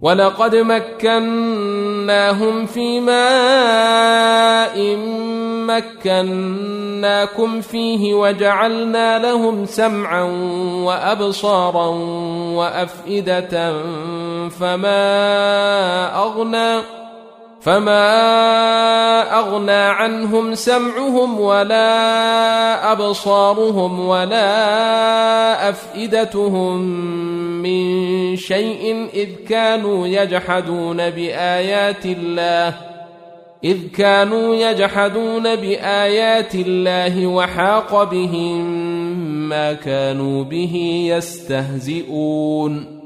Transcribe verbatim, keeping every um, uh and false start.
ولقد مكناهم في ماء مكناكم فيه وجعلنا لهم سمعا وأبصارا وأفئدة فما أغنى فما أغنى عنهم سمعهم ولا أبصارهم ولا أفئدتهم من شيء إذ كانوا يجحدون بآيات الله إذ كانوا يجحدون بآيات الله وحاق بهم ما كانوا به يستهزئون